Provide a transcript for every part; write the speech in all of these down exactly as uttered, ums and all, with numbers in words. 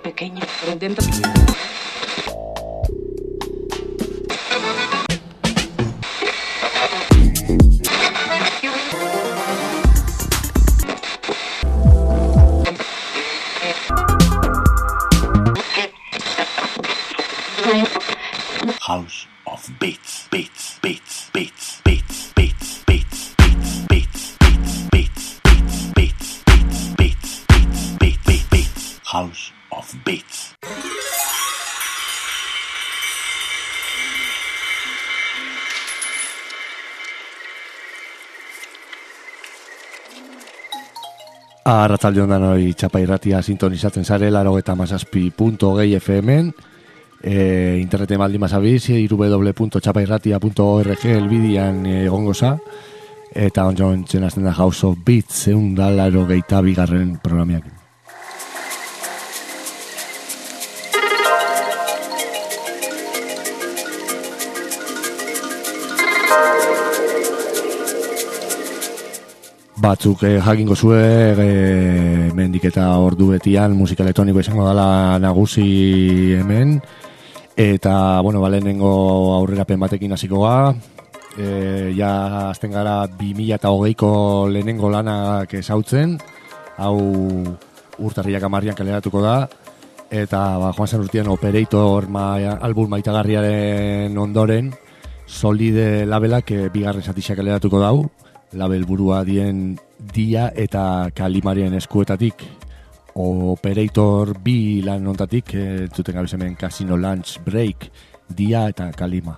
pequeño, pero intento... House of Beats, Beats, Beats, Beats, Beats, Beats, Beats, Beats, Beats, Beats, Beats, Beats, Beats, Beats, Beats, Beats, Beats, Beats, House of Beats. Arratsalde on danoi, Txapa Irratia sintonizatzen zare laurogeita hamazazpi puntu hogei F M-en. E, interneten baldin mazabiz, w w w punto txapa irratia punto org elbidian egongo za, eta onzo entzen azten da House of Beats, egun da laurogeita bigarren programiak. Batzuk eh, jakingo zue eh, mendik eta ordu betian musika elektroniko izango dela nagusi hemen. Eta, bueno, balenengo aurrerapen batekin hasiko ga. E, ja, azten gara bi mila hogeiko lehenengo lanak ezautzen. Hau urtarriak amarrian kaleratuko da. Eta, ba, joan zen urtean Operator ma, album maitagarriaren ondoren Solide labelak e, bigarren zatixak kaleratuko dau. Label burua dien Dia eta Kalimarien eskuetatik. Operator bi lan ontatik, e, zuten gabiz hemen Casino Lunch Break, Dia eta Kalima.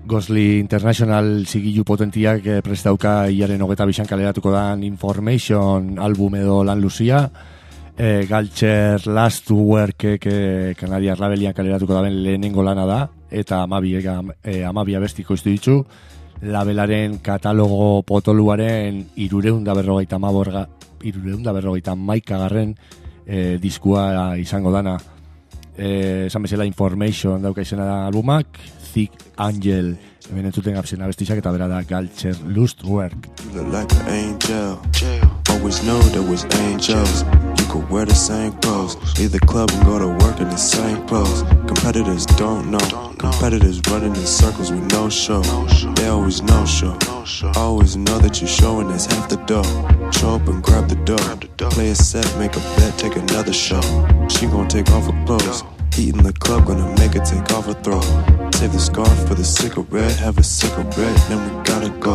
Ghostly International zigilu potentiak eh, prestauka iaren hogeta bisan kaleratuko dan Information album edo lan luzia. Eh, Galcher Last Work eh, Kanadiar labelian kaleratuko daben lehenengo lana da, eta amabi, eh, amabi abestiko iztu ditzu. Labelaren katalogo potoluaren irureunda berrogeita maborga, irureunda berrogeita maikagarren eh, diskua izango dana. Eh, esan bezala Information dauka izena da albumak, Thick Angel, hemen entzuten gabzen abestizak eta bera da Galcher Lust Work. You look like an angel, always know there was angels. You could wear the same clothes, leave the club and go to work in the same clothes. Competitors don't know, competitors running in circles with no show. They always no show, always know that you're showing that's half the dough. Show up and grab the dough, play a set, make a bet, take another show. She gon' take off her clothes, eat in the club, gonna make her take off her throw. Save the scarf for the cigarette, have a cigarette, then we gotta go.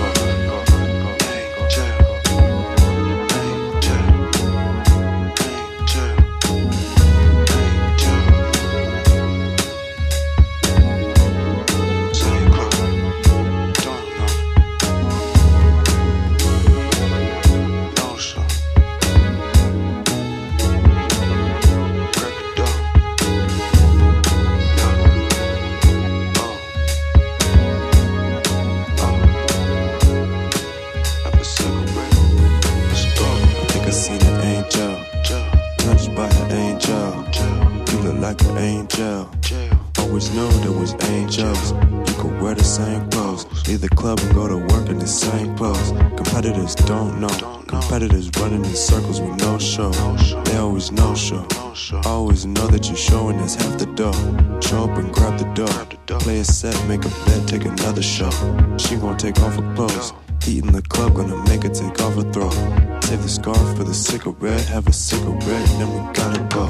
Competitors running in circles with no show. They always no show, always know that you're showing that's half the dough. Show up and grab the dough, play a set, make a bet, take another show. She gon' take off her clothes, eat in the club, gonna make her take off her throw. Save the scarf for the cigarette, have a cigarette, then we gotta go.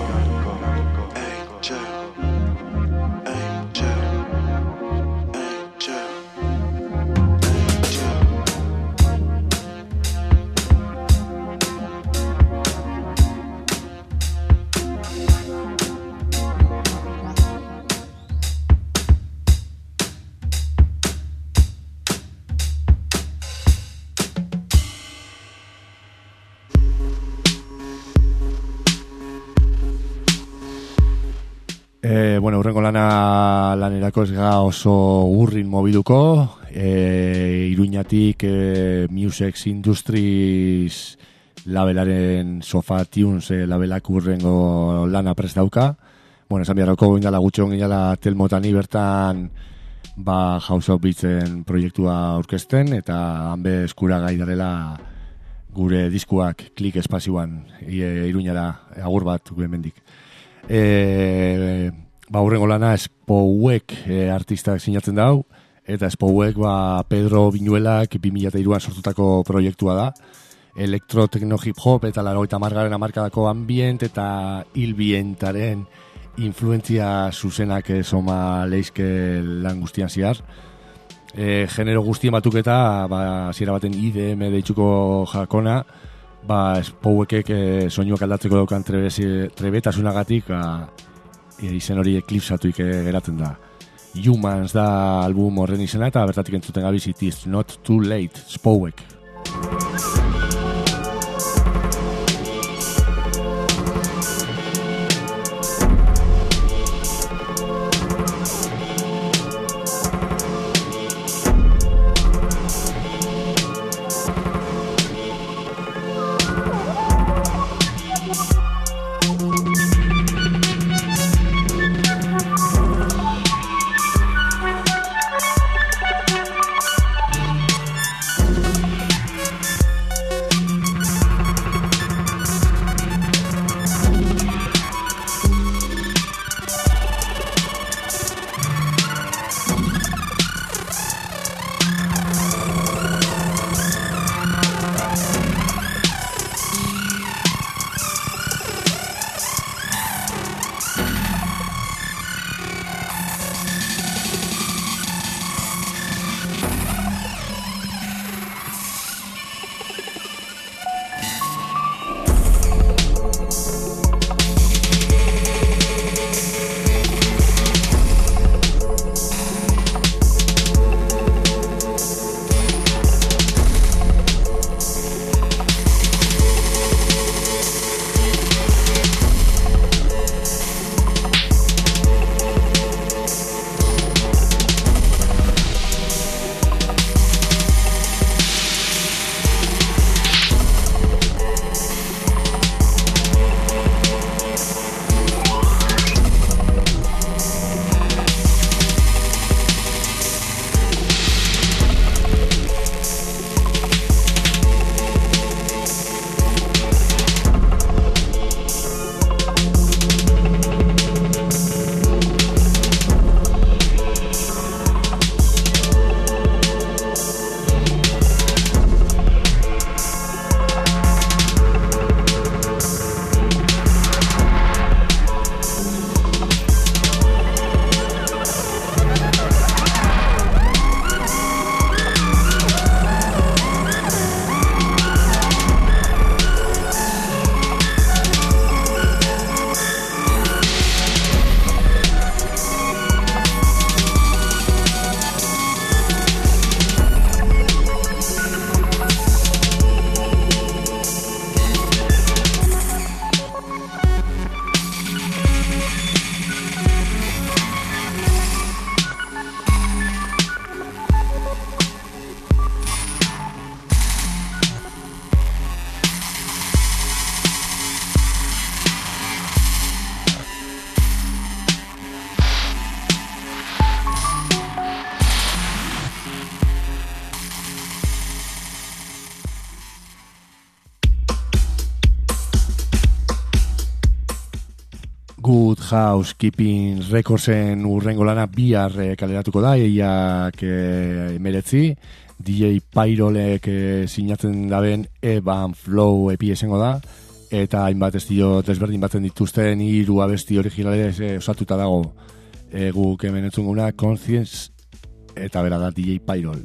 E, bueno, urrengo lana lanerako ez ga oso urrin mobiduko, e, Iruñatik e, Music Industries labelaren Sofa Tunes e, labelak urrengo lana prest dauka. Bueno, esan biharroko gindala gutxo gindala Telmotani bertan ba House of Beatsen proiektua aurkezten, eta hanbe eskura gai darela gure diskuak klik espazioan e, Iruñara agur bat gure mendik. E, ba urrengo lana Spowek e, artistak sinatzen dau, eta Spowek ba Pedro Viñuelak bi mila hiruan sortutako proiektua da. Elektro, tekno, hip hop eta laurogeita hamargarren hamarkadako ambient eta hilbientaren influentzia zuzenak soma leizke lan guztian ziar. E, genero guztien batuketa ba hasiera baten I D M deitzuko jakona, ba Spowekek e, soinuak aldatzeko daukan trebetasunagatik ba, e, izen hori eklipsatuik e, geratzen da. Humans da album horren izena, eta bertatik entzuten gabiz It is not too late, Spowek. Housekeeping Recordsen urrengo lana bihar eh, kaleratuko da, eiak eh, emeretzi, D J Pyrolek eh, sinatzen daben Eban Flow epi esengo da, eta hainbat estilo desberdin batzen dituzten hiru abesti originalez eh, osatuta dago eh, guk hemen entzunguna Conscience, eta bera da D J Pyrol.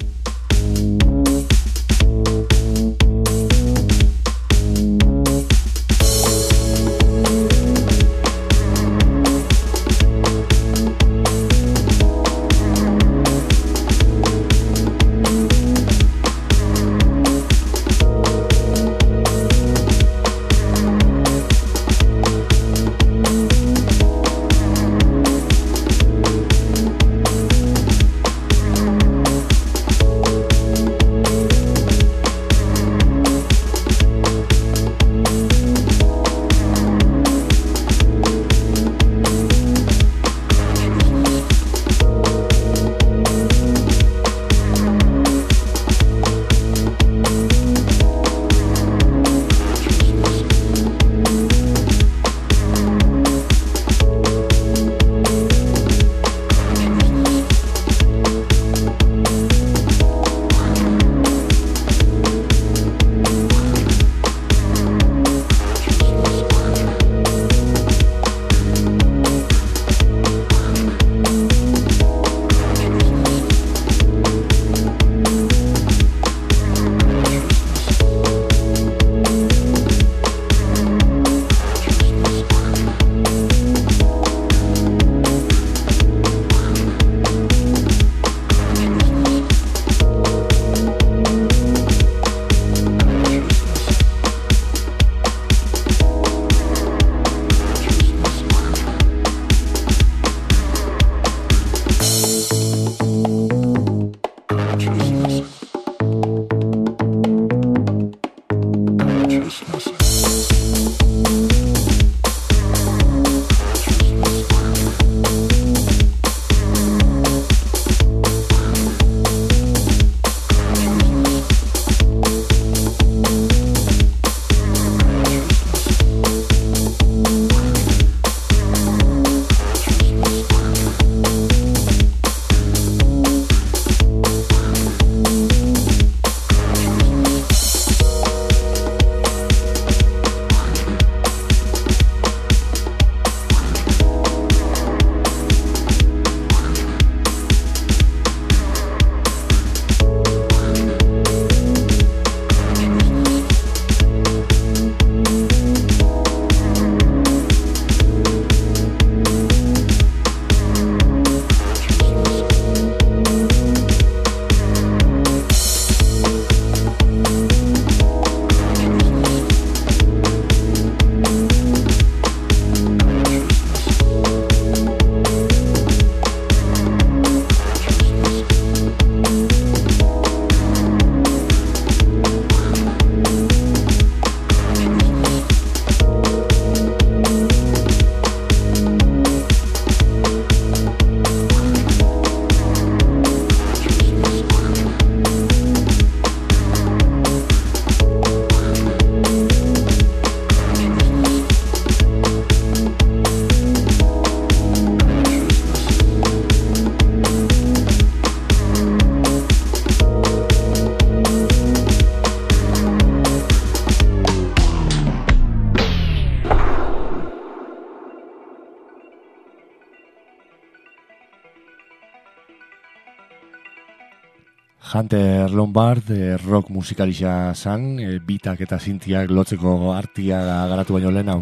Hunter Lombard eh, rock musikalisa zan, eh, bitak eta sintiak lotzeko artia garatu baino lehen hau.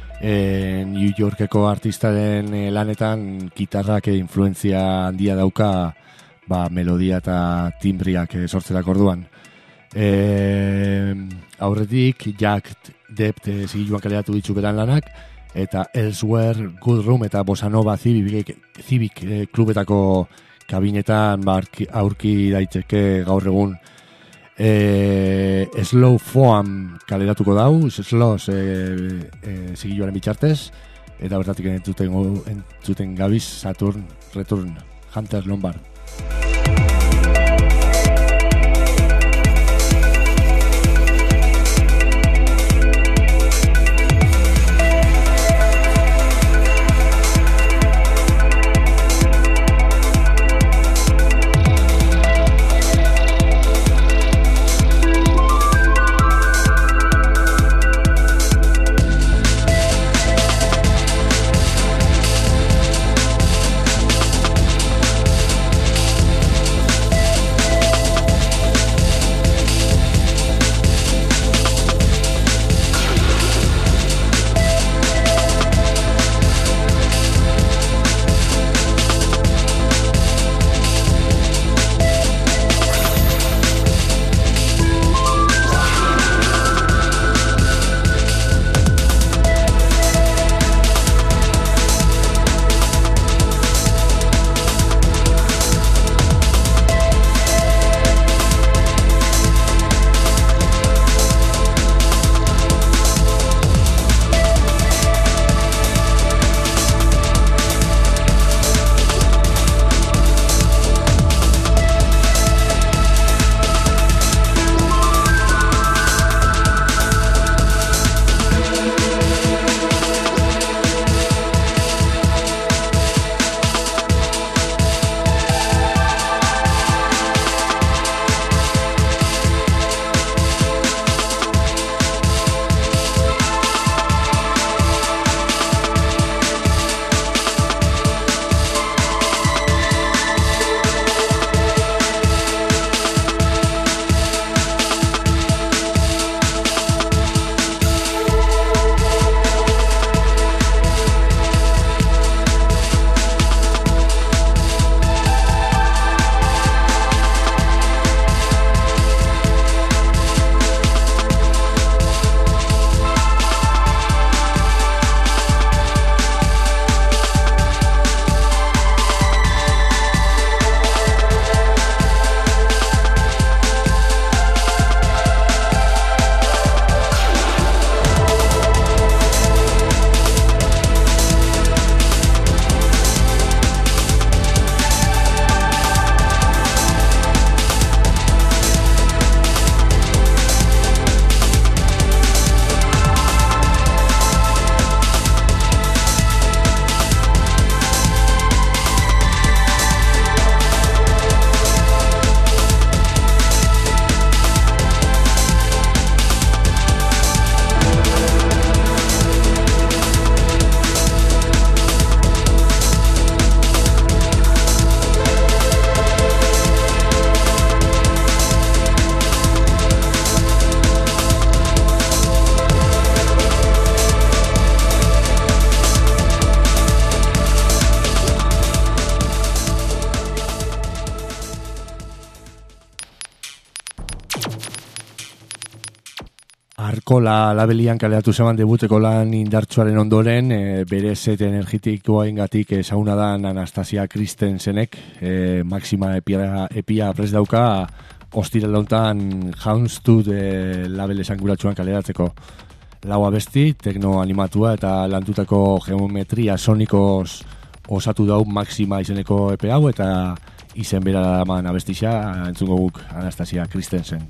Eh, New Yorkeko artistaren eh, lanetan gitarrak eh, influenzia handia dauka ba, melodia eta timbriak eh, sortzerak orduan. Eh, aurretik Jack Dept eh, zigiluan kaleratu ditu beran lanak, eta Elsewhere, Good Room eta Bossa Nova Civic, Civic eh, klubetako kabinetan ba, aurki daiteke gaur egun. E, Slow Foam kaleratuko dau, Slow e, e, zigiluaren bitxartez, eta bertatik entzuten, entzuten gabiz Saturn Return, Hunter Lombard. Arkola labelian kaleratu zeban debuteko lan indartsuaren ondoren, e, bere set energetikoaingatik ezaguna da Anastasia Christensenek, e, Maxima epia, epia prest dauka ostira launtan Hounds to de label esanguratsuan kaleratzeko. Lau abesti, tekno animatua eta lantutako geometria sonikoz osatu dau Maxima izeneko epe hau eta izen bera daman abestisa entzungo guk Anastasia Christensen.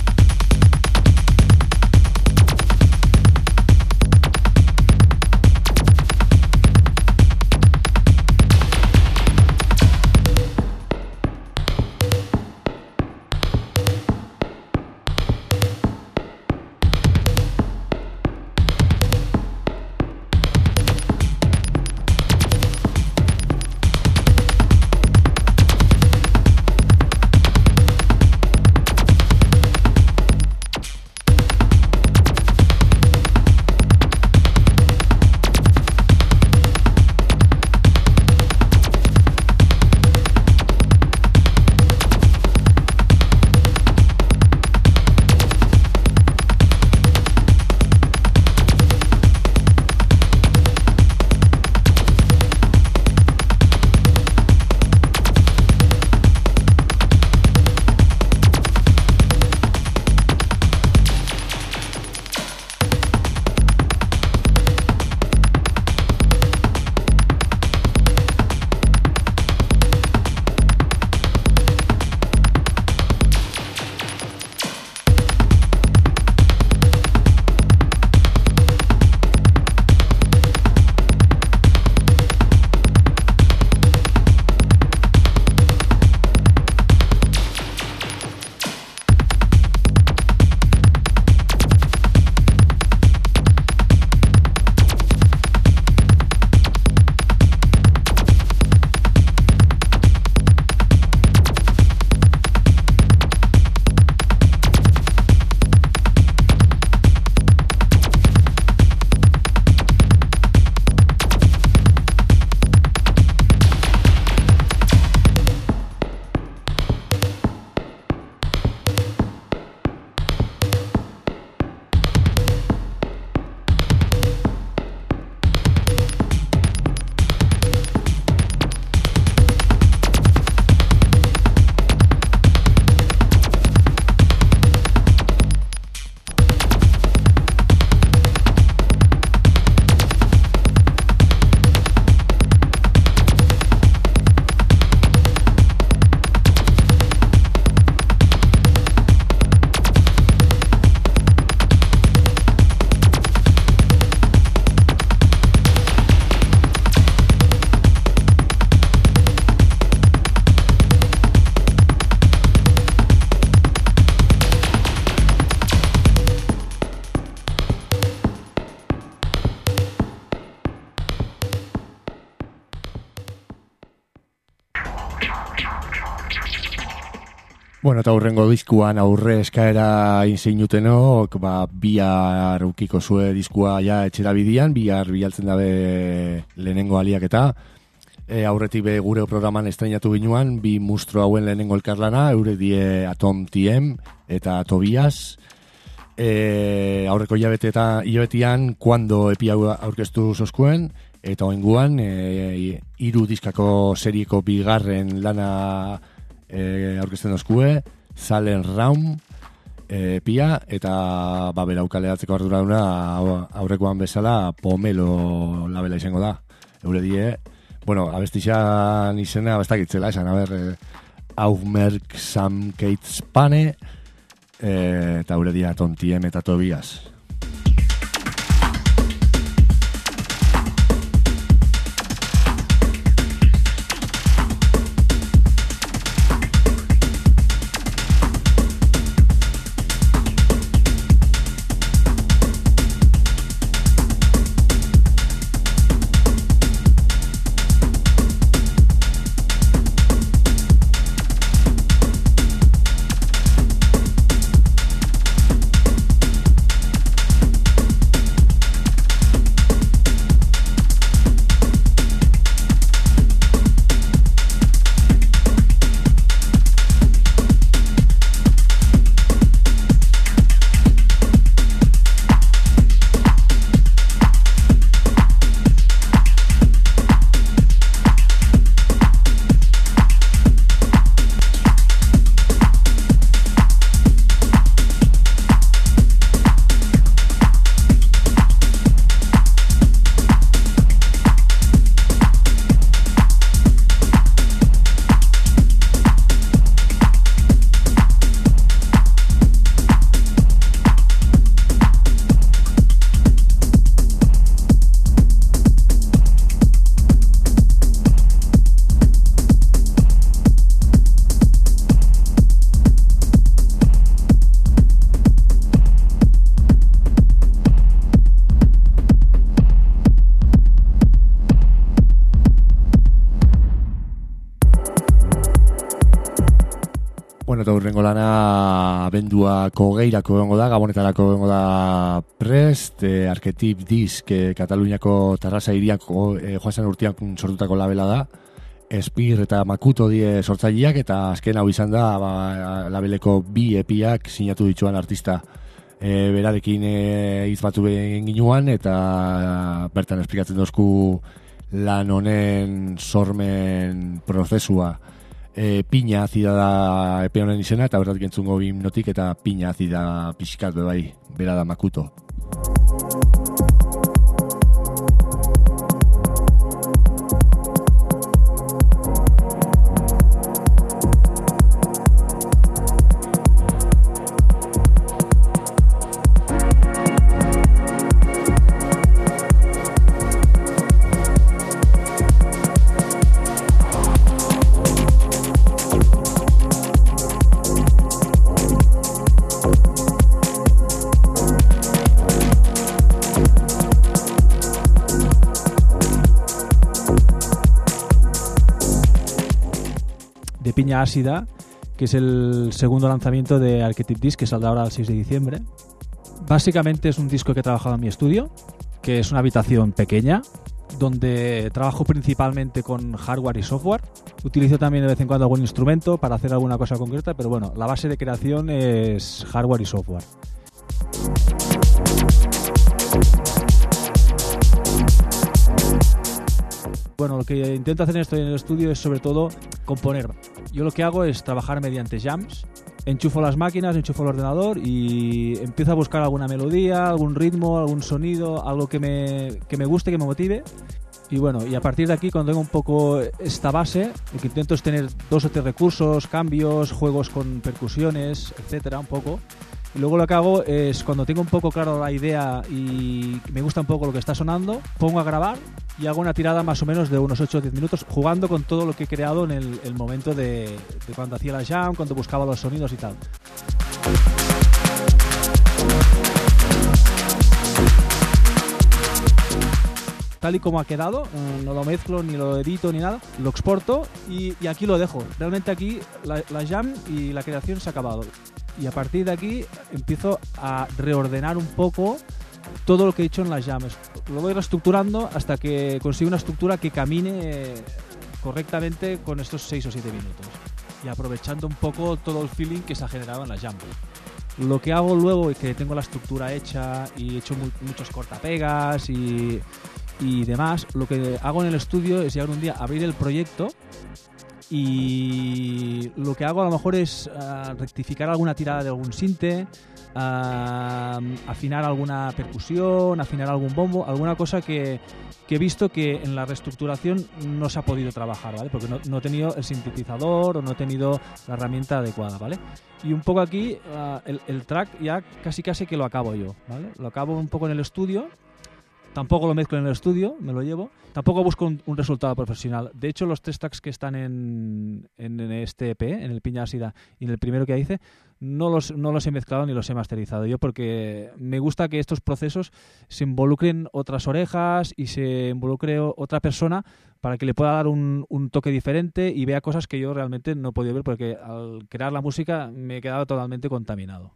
Bueno, eta aurrengo diskuan aurre eskaera inzeinutenok, ba, bihar ukiko zue diskua ja etxera bidian, bihar bialtzen dabe lehenengo aliak eta e, aurretik be gure programan estrenatu ginuan, bi mustro hauen lehenengo elkarlana, eure die Atom T M eta Tobias, e, aurreko hilabete eta hilabetian, kuando epi aurkeztu zozkuen, eta oinguan, e, hiru diskako serieko bigarren lana E, aurkezten dozkue, Zalen Raum e, pia, eta ba, bera ukaleratzeko arduraduna aurrekoan bezala Pomelo labela izango da. Eure die, bueno, abestixan izena abestakitzela, esan, a ber, e, Aufmerk Sam Kate Spane, e, eta eure die Atom T M eta Tobias. Bueno, eta hurrengo lana abenduako geirako egongo da, gabonetarako egongo da prest, eh, Archetype Disc, eh, Kataluniako Tarrasa iriako eh, joan zen urtean sortutako labela da, Espir eta Makuto die sortzaileak, eta azken hau izan da ba, labeleko bi epiak sinatu dituan artista. E, berarekin hitz e, batu egin ginuan, eta bertan esplikatzen dozku lan honen sormen prozesua. E, Piña azida da epe honen izena, eta bertatik entzungo bi himnotik, eta Piña azida pixkat bai, bera da Makuto. Piña Ácida, que es el segundo lanzamiento de Archetype Disc, que saldrá ahora el seis de diciembre. Básicamente es un disco que he trabajado en mi estudio, que es una habitación pequeña, donde trabajo principalmente con hardware y software. Utilizo también de vez en cuando algún instrumento para hacer alguna cosa concreta, pero bueno, la base de creación es hardware y software. Bueno, lo que intento hacer en esto en el estudio es sobre todo componer. Yo lo que hago es trabajar mediante jams, enchufo las máquinas, enchufo el ordenador y empiezo a buscar alguna melodía, algún ritmo, algún sonido, algo que me, que me guste, que me motive. Y bueno, y a partir de aquí, cuando tengo un poco esta base, lo que intento es tener dos o tres recursos, cambios, juegos con percusiones, etcétera, un poco. Y luego lo que hago es, cuando tengo un poco claro la idea y me gusta un poco lo que está sonando, pongo a grabar y hago una tirada más o menos de unos ocho o diez minutos jugando con todo lo que he creado en el, el momento de, de cuando hacía la jam, cuando buscaba los sonidos y tal. Tal y como ha quedado, no lo mezclo, ni lo edito, ni nada, lo exporto y, y aquí lo dejo. Realmente aquí la, la jam y la creación se ha acabado. Y a partir de aquí empiezo a reordenar un poco todo lo que he hecho en las jams. Lo voy reestructurando hasta que consigo una estructura que camine correctamente con estos seis o siete minutos. Y aprovechando un poco todo el feeling que se ha generado en las jams. Lo que hago luego es que tengo la estructura hecha y he hecho mu- muchos cortapegas y, y demás. Lo que hago en el estudio es llegar un día a abrir el proyecto y lo que hago a lo mejor es uh, rectificar alguna tirada de algún sinte, uh, afinar alguna percusión, afinar algún bombo, alguna cosa que, que he visto que en la reestructuración no se ha podido trabajar, ¿vale? Porque no, no he tenido el sintetizador o no he tenido la herramienta adecuada, ¿vale? Y un poco aquí uh, el, el track ya casi casi que lo acabo yo, ¿vale? Lo acabo un poco en el estudio. Tampoco lo mezclo en el estudio, me lo llevo. Tampoco busco un, un resultado profesional. De hecho, los tres tracks que están en, en, en este E P, en el Piña Ácida y en el primero que hice, no los, no los he mezclado ni los he masterizado yo, porque me gusta que estos procesos se involucren otras orejas y se involucre otra persona para que le pueda dar un, un toque diferente y vea cosas que yo realmente no he podido ver, porque al crear la música me he quedado totalmente contaminado.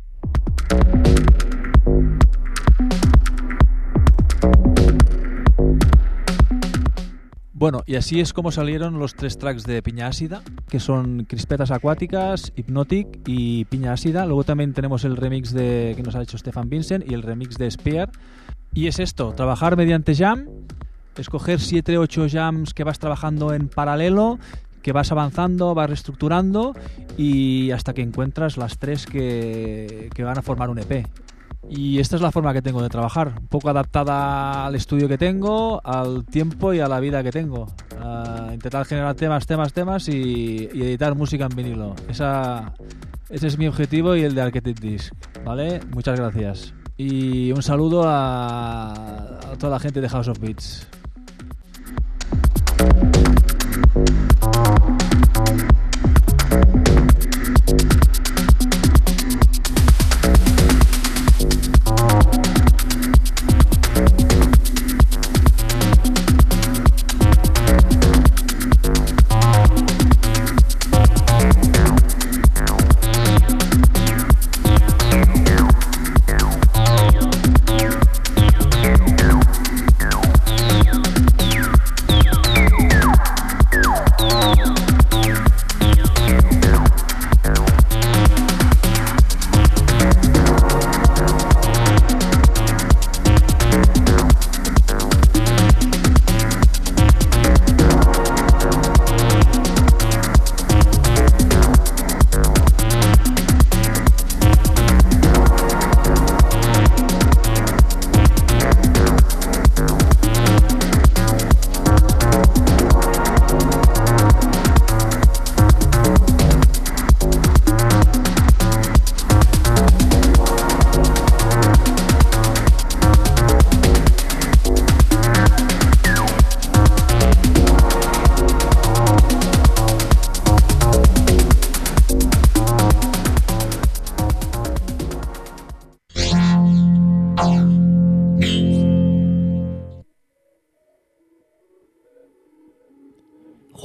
Bueno, y así es como salieron los tres tracks de Piña Ácida, que son Crispetas Acuáticas, Hypnotic y Piña Ácida. Luego también tenemos el remix de que nos ha hecho Stefan Vincent y el remix de Spear. Y es esto, trabajar mediante jam, escoger siete o ocho jams que vas trabajando en paralelo, que vas avanzando, vas reestructurando y hasta que encuentras las tres que, que van a formar un E P. Y esta es la forma que tengo de trabajar, un poco adaptada al estudio que tengo, al tiempo y a la vida que tengo. Uh, intentar generar temas, temas, temas y, y editar música en vinilo. Esa, ese es mi objetivo y el de Archetype Disc, ¿vale? Muchas gracias. Y un saludo a, a toda la gente de House of Beats.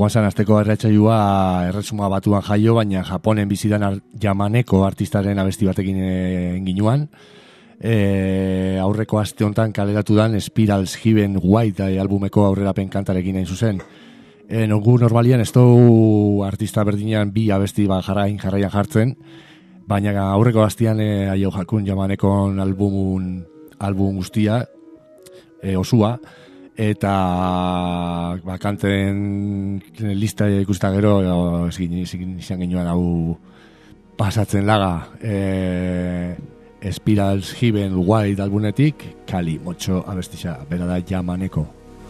joan zan azteko erratxailua erresuma batuan jaio, baina Japonen bizidan ar, Yamaneko artistaren abesti batekin enginuan. E, aurreko aste honetan kaleratu dan Spirals Given White albumeko aurrerapen kantarekin hain zuzen. E, Nogu normalian ez du artista berdinean bi abesti ba jarrain jarraian jartzen, baina aurreko astean e, aio jakun Yamanekon albumun album guztia e, osua, eta bakanten lista ikusta gero ezin izan genuan hau pasatzen laga. E, Spirals Given White albunetik Kali Mocho abestisa, bera da Yamaneko.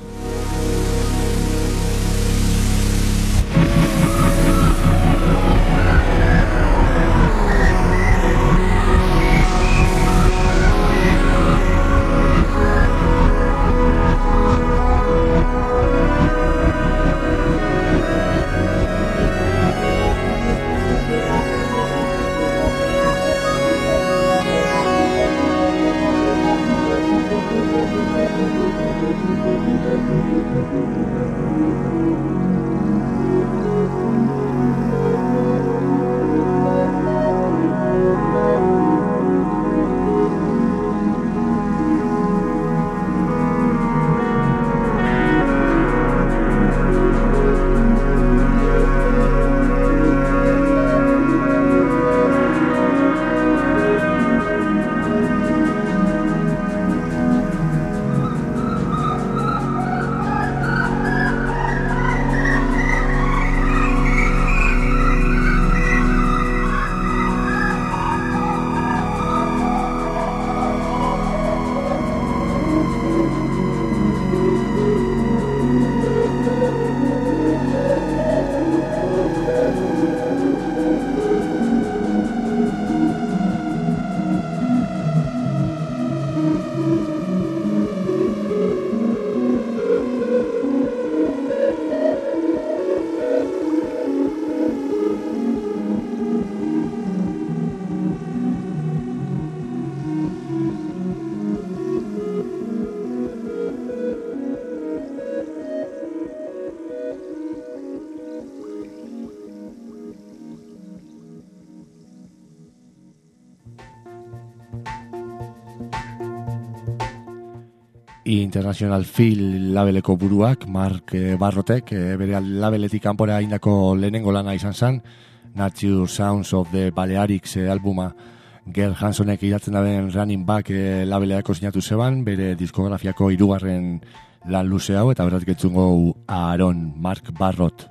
International Feel labeleko buruak, Mark Barrotek, bere labeletik kanpora indako lehenengo lana izan zen, Nature Sounds of the Balearics albuma. Ger Hansonek idatzen daben Running Back labeleako sinatu zeban, bere diskografiako hirugarren lan luze hau, eta berat getzungo Aaron, Mark Barrot.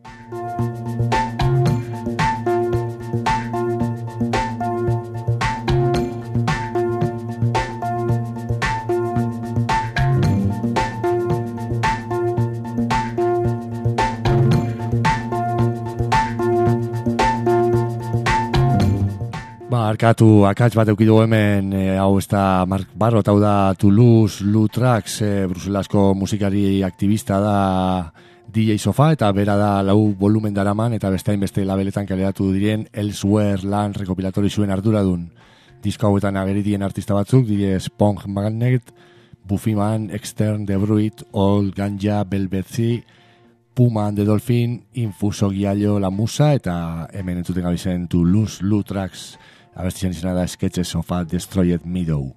Arkatu akats bat eukidu hemen, e, hau ez da Mark Barrot, hau da Toulouse Lou Trax, e, Bruselasko musikari aktivista da D J Sofa, eta bera da lau volumen daraman, eta bestain beste labeletan kaleratu diren Elsewhere lan rekopilatori zuen arduradun. Disko hauetan ageritien artista batzuk, dire Spong Magnet, Buffyman, Extern, The Bruit, Old Ganja, Velvet, Puma and the Dolphin, Infuso Giallo, La Musa, eta hemen entzuten gabizen Toulouse Lou Trax, abestian izena da Sketches of a Destroyed Meadow.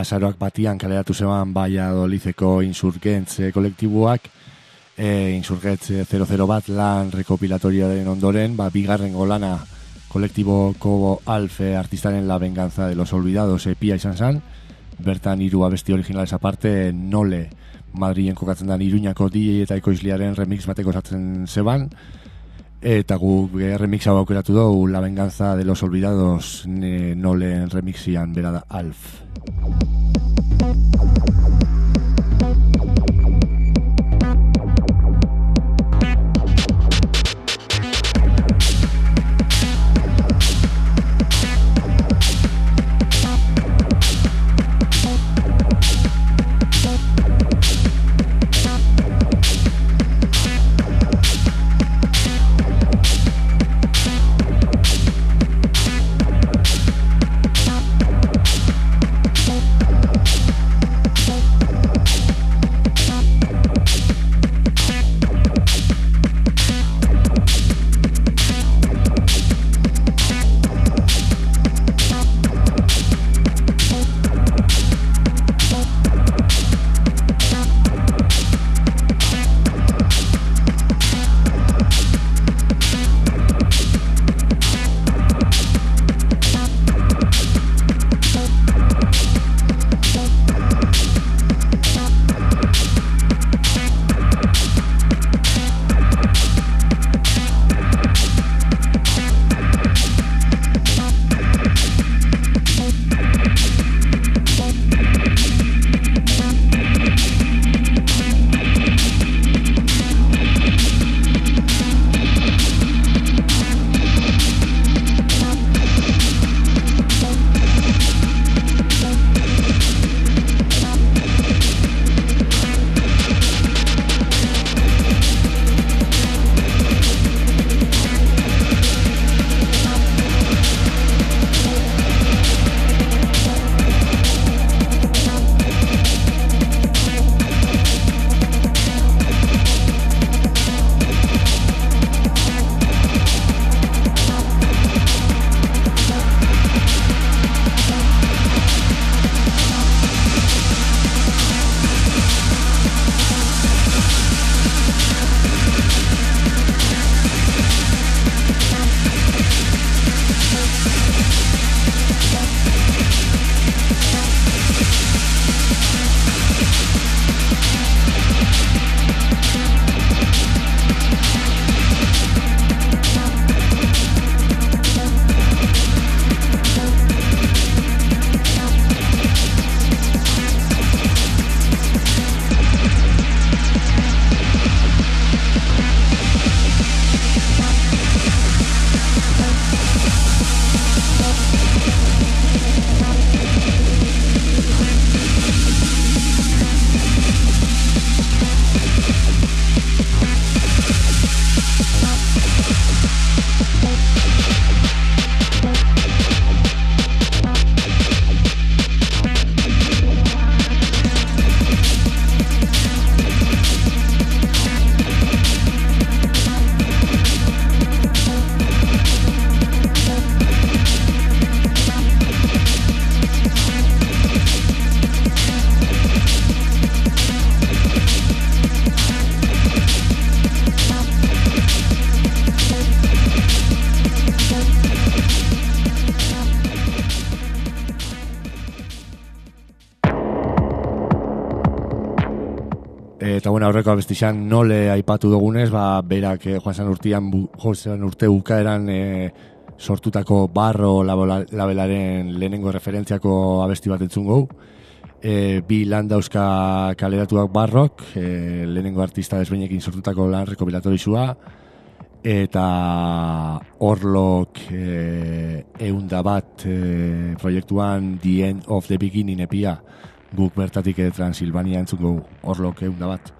azaroak batian kaleratu zeban Valladolideko Insurgentz kolektiboak, e, Insurgentz zero zero bat lan rekopilatorioaren ondoren, ba, bigarren golana kolektiboko Alfe artistaren La Venganza de los Olvidados epia izan zen, bertan hiru abesti originales aparte, Nole, Madrilen kokatzen da Iruñako D J eta ekoizliaren remix bateko osatzen zeban, eta guk remix hau aukeratu dugu La Venganza de los Olvidados Nolen remixian bera da Alf. Eta bueno, aurreko abestixan Nole aipatu dugunez, ba, berak eh, joan zen urtean, joan zen urte bukaeran eh, sortutako Barro labelaren lehenengo referentziako abesti bat entzun gau. E, bi lan dauzka kaleratuak Barrok, e, lehenengo artista desbeinekin sortutako lan rekopilatorioa, eta Orlok e, eunda bat e, proiektuan The End of the Beginning epia, guk bertatik e, Transilvania entzun gau, Orlok eunda bat.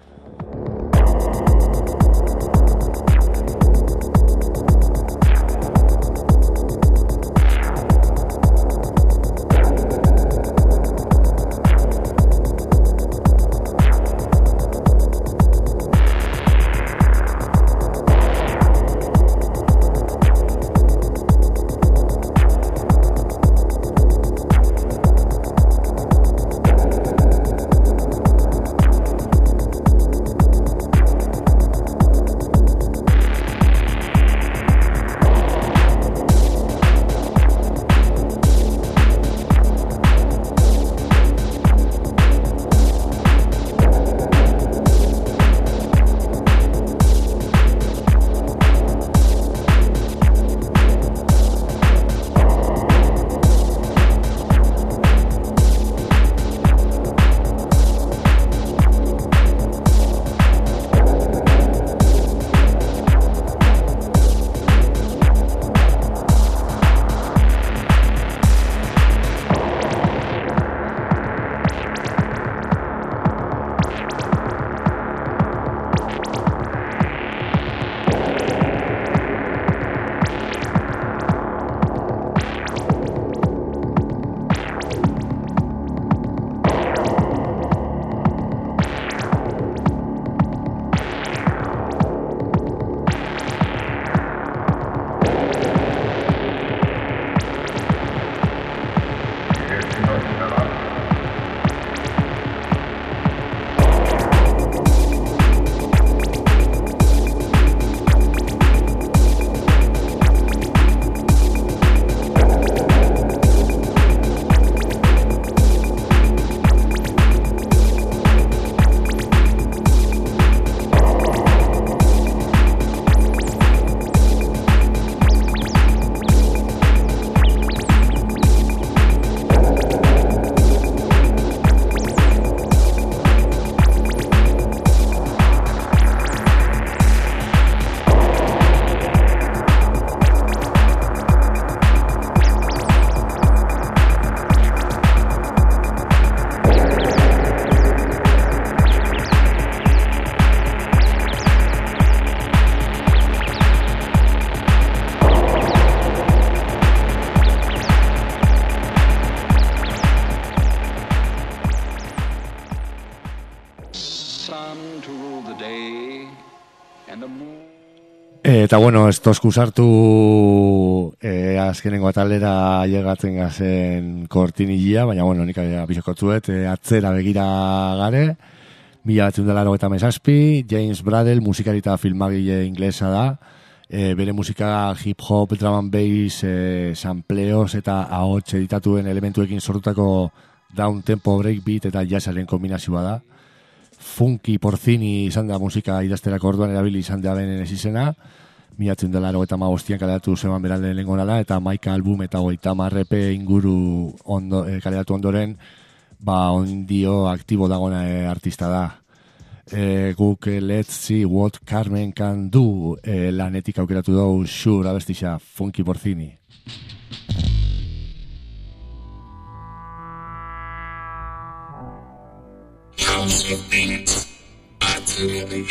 Eta bueno, ez tosku sartu e, azkenengo atalera llegatzen gazen kortinilla, baina bueno, nik abisokotzuet e, atzera begira gare, mila batzun dela eta mesazpi, James Bradle, musikari eta filmagile inglesa da, e, bere musika hip-hop, drum and bass, e, sampleos eta ahots editatuen elementuekin sortutako down tempo, breakbeat eta jazzaren kombinazioa da. Funky Porcini izan da musika idazterako orduan erabili izan da benen ez izena, milatzen dela ero eta magostian kaleratu zeman beralde lehenko nala, eta maika album eta goita marrepe inguru ondo, e, kaleratu ondoren, ba ondio aktibo dagona e, artista da. E, guk e, Let's See What Carmen Can Do e, lanetik aukeratu dugu Sure abestixa Funky Porcini. House of Beats, absolutely.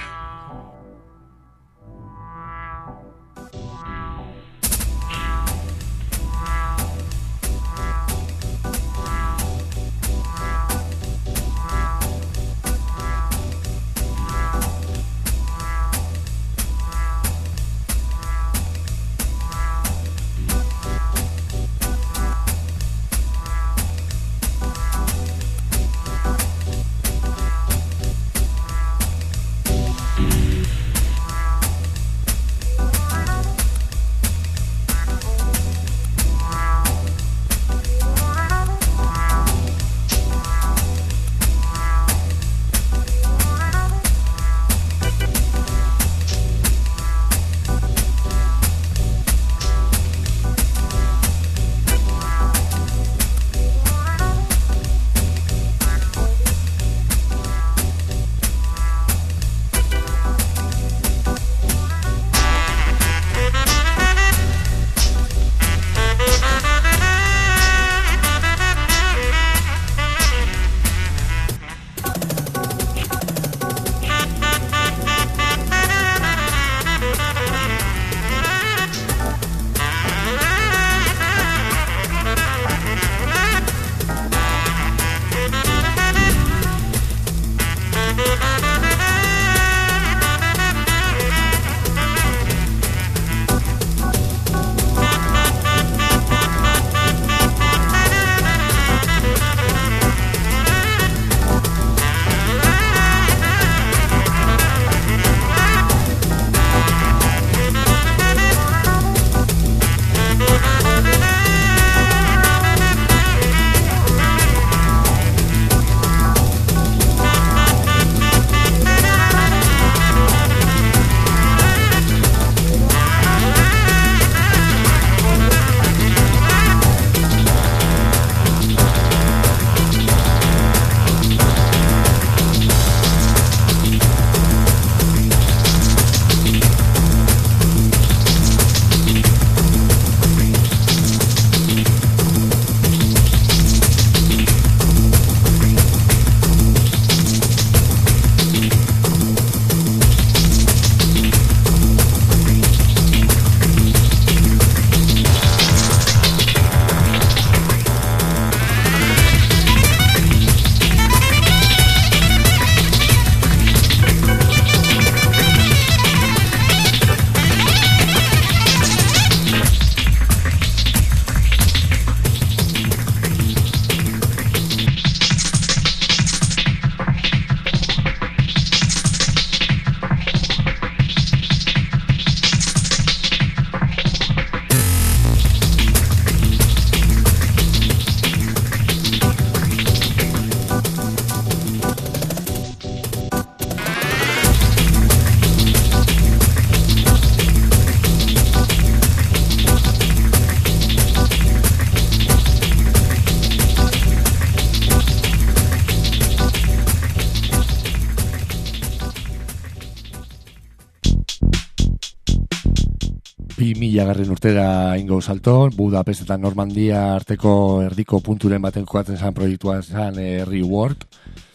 bi mila garren urtera ingo salto, Budapest eta Normandia arteko erdiko punturen baten kokatzen zan proiektua zan e, Rework.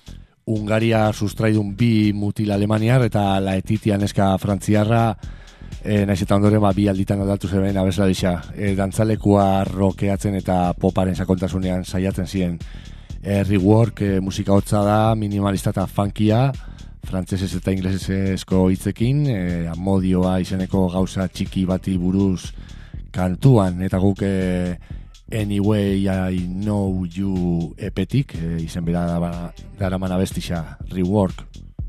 Hungaria sustraidun bi mutil alemaniar eta laetitian eska frantziarra, e, naiz eta ondoren ba, bi alditan aldatu zeben abesla disa. E, dantzalekua rokeatzen eta poparen sakontasunean saiatzen ziren. E, Rework e, musika hotza da, minimalista eta funkia, frantsesez eta inglesezko hitzekin, e, amodioa izeneko gauza txiki bati buruz kantuan, eta guk e, Anyway I Know You epetik, e, izen bera daraman abestixa, Rework.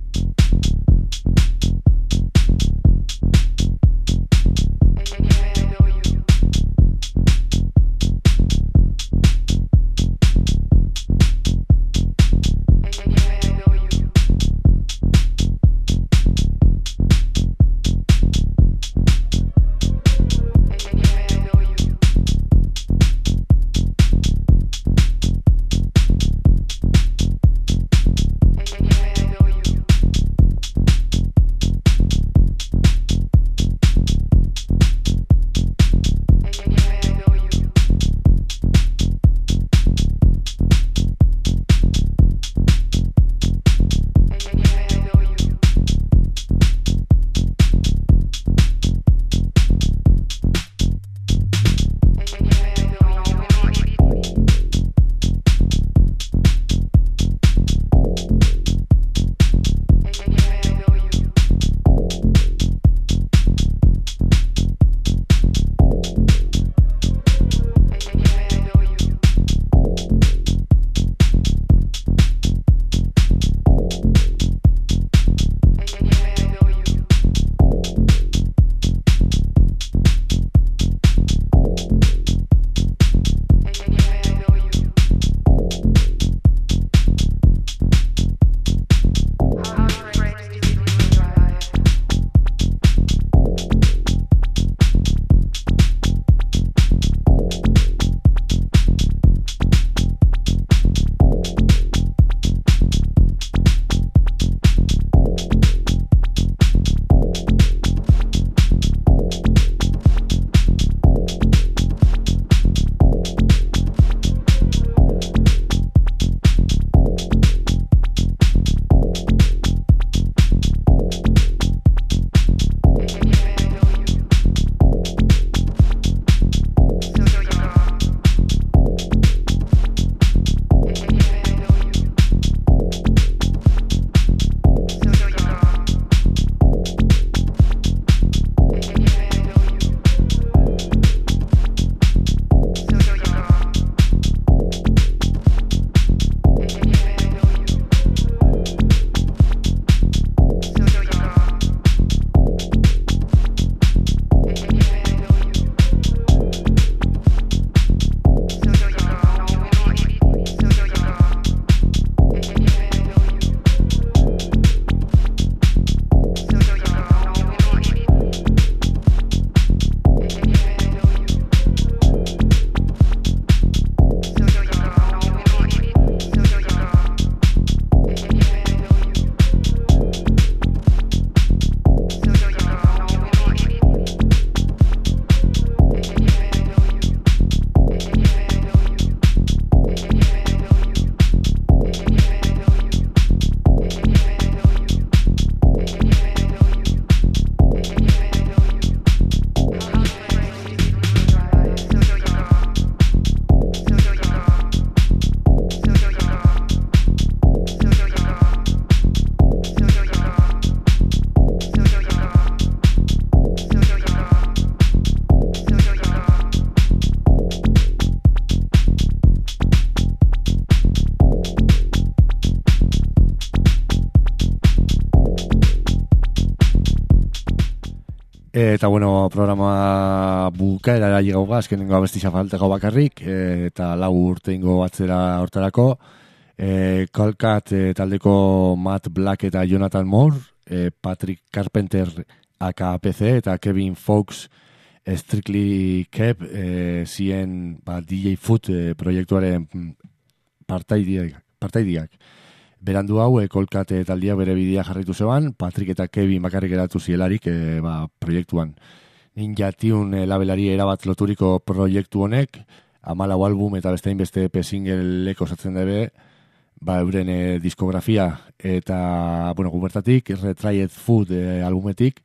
Eta bueno, programa bukaera llegauga, azkenengo abestia faltego bakarrik, eta lau urte ingo batzera hortarako. E, Colcat e, taldeko Matt Black eta Jonathan Moore, e, Patrick Carpenter A K P C eta Kevin Fox Strictly Kept e, zien ba, D J Foot e, proiektuaren partaidiak. partaidiak. Berandu hau, e, Colcat taldia bere bidea jarraitu zeban, Patrick eta Kevin bakarrik eratu zielarik e, ba, proiektuan. Ninja Tune e, labelari erabat loturiko proiektu honek, hamalau album eta bestein beste E P single-ek osatzen dabe, ba, euren e, diskografia eta, bueno, gubertatik, Retried Food e, albumetik,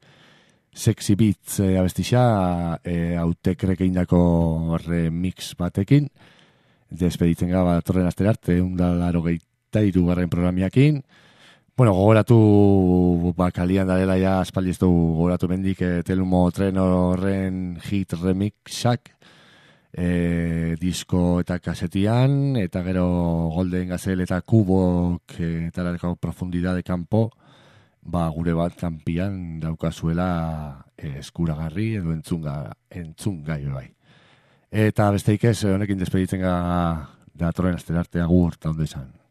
Sexy Beats e, abestixa, e, autekrek eindako remix batekin, despeditzen gaba torren asterarte, undalaro gehieta irugarren programiakin, Bueno, gogoratu, ba, kalian darela ja aspaldi ez dugu gogoratu mendik e, Telumo Tren horren hit remixak e, disko eta kasetian, eta gero Golden Gazelle eta Kubok e, eta lareko profundidade kanpo, ba, gure bat kanpian daukazuela e, eskuragarri edo entzunga, entzungai bai. Eta besteik ez, honekin despeditzen ga datorren asterarte agur, eta ondo izan.